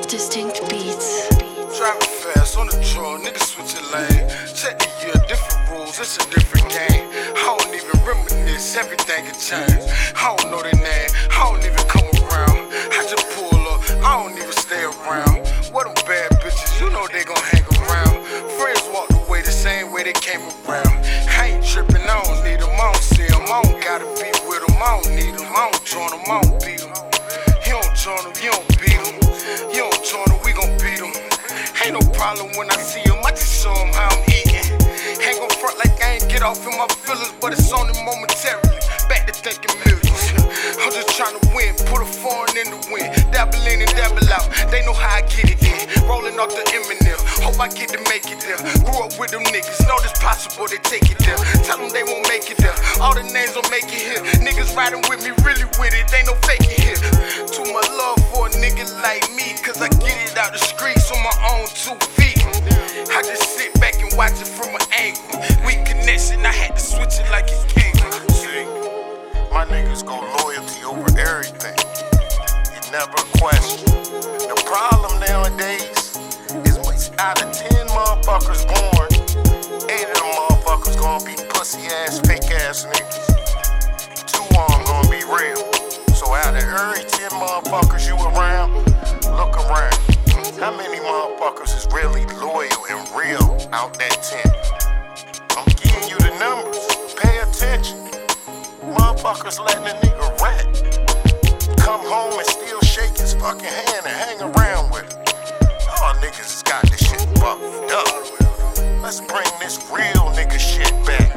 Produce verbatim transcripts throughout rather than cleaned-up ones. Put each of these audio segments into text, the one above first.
Distinct beats. Driving fast on the draw, niggas switching lane. Check the year, different rules, it's a different game. I don't even reminisce, everything can change. I don't know their name, I don't even come around. I just pull up, I don't even stay around. What them bad bitches, you know they gon' hang around. Friends walked away the same way they came around. I ain't tripping, I don't need them, I don't see them. I don't gotta be with them, I don't need them. I don't join them, I don't beat them. You don't join them, you don't beat them. You don't join them, we gon' beat them. Ain't no problem when I see him, I just show him how I'm eating. Ain't gon' front like I ain't get off in my feelings, but it's only momentarily. Back to thinking millions. I'm just trying to win, put a foreign in the wind. Dabble in and dabble out, they know how I get it in. Rolling off the Eminem, hope I get to make it there. Grew up with them niggas, know this possible, they take it there. Tell them they won't make it there, all the names will make it here. Niggas riding with me, really with it, ain't no faking here. Too much love for a nigga like me, cause I get it out the streets on my own two feet. I just sit back and watch it from an angle. Weak connection, I had to switch it like it came. See, my niggas go loyalty over everything. It's never a question. The problem nowadays is out of ten motherfuckers born, eight of them motherfuckers gonna be pussy ass, fake ass niggas. Two of them gonna be real. So out of every ten motherfuckers you around, look around. How many motherfuckers is really loyal and real out that ten? I'm giving you the numbers. Pay attention. Motherfuckers letting a nigga rat come home and still shake his fucking hand and hang around with him. All niggas has got this shit fucked up. Let's bring this real nigga shit back.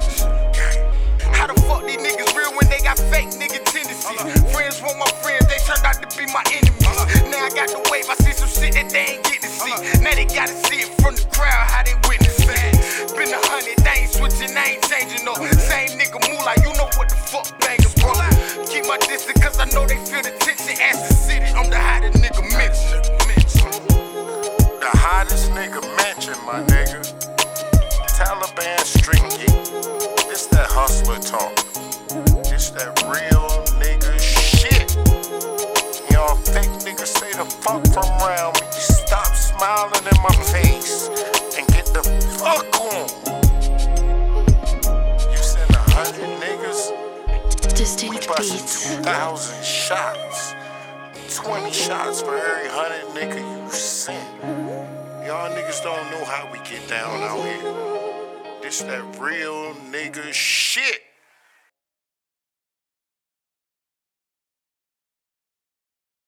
How the fuck these niggas real when they got fake nigga tendencies? Friends want my friends, they turned out to be my enemies. Now I got the wave, I see some shit that they ain't get to see. Now they gotta see it from the crowd, how they witness it. Been a hundred, they ain't switching, they ain't changing no. Same nigga moolah, you know what the fuck bangers, bro. Keep my distance cause I know they feel the tension. Ask the city, I'm the hottest nigga mentioned. The hottest nigga mentioned, my nigga. Taliban street geek. This that hustler talk. This that real nigga shit. Y'all fake niggas stay the fuck from around me. Stop smiling in my face and get the fuck on. You send a hundred niggas, Distinct we busted beats. two thousand shots. Twenty shots for every hundred nigga you sent. Y'all niggas don't know how we get down out here. This that real nigga shit.